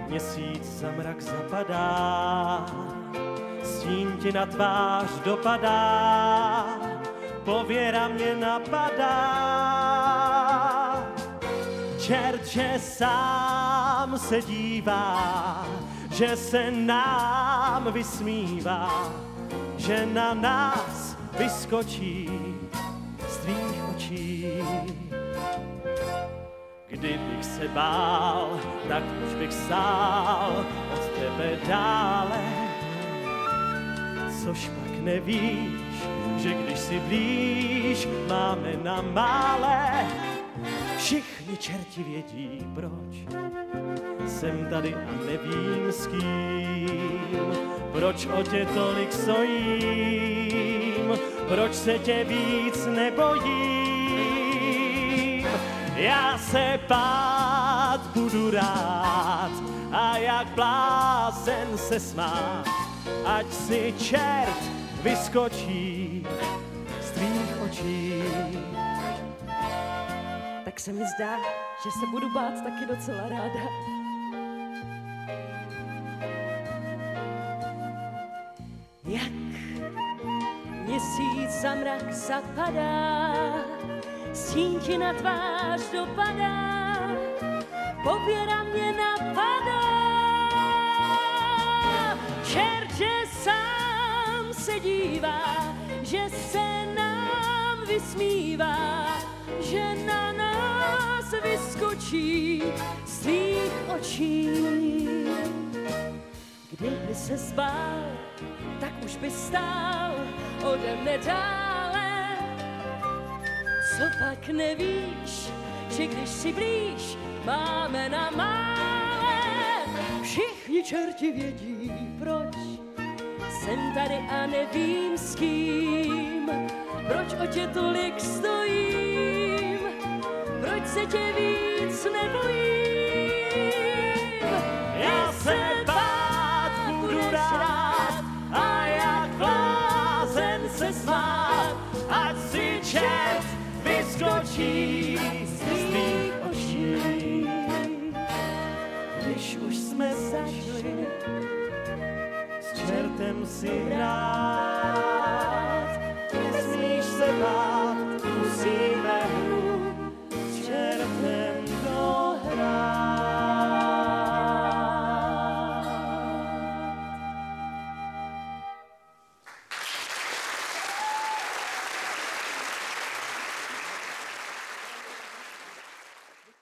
Měsíc za mrak zapadá, stín ti na tvář dopadá, pověra mě napadá. Čert, že sám se dívá, že se nám vysmívá, že na nás vyskočí z tvých očí. Kdybych se bál, tak už bych stál od tebe dále. Což pak nevíš, že když si blíž, máme na mále. Všichni čerti vědí proč, jsem tady a nevím s kým. Proč o tě tolik stojím, proč se tě víc nebojím. Já se bát budu rád a jak blázen se smát, ať si čert vyskočí z tvých očí. Tak se mi zdá, že se budu bát taky docela ráda. Jak měsíc za mrak zapadá, stín ti na tvář dopadá, pověra mě napadá. Čert, že sám se dívá, že se nám vysmívá, že na nás vyskočí z tvých očí. Kdyby se zbál, tak už by stál ode mne dále. Co pak nevíš, že když si blíž, máme na mále. Všichni čerti vědí proč, jsem tady a nevím s kým. Proč o tě tolik stojím, proč se tě víc nebojím. Já se bát budu rád a jak blázen se smát, ať si čert vyskočí z tvých očí. Když už jsme začali s čertem si hrát, nesmíš se bát.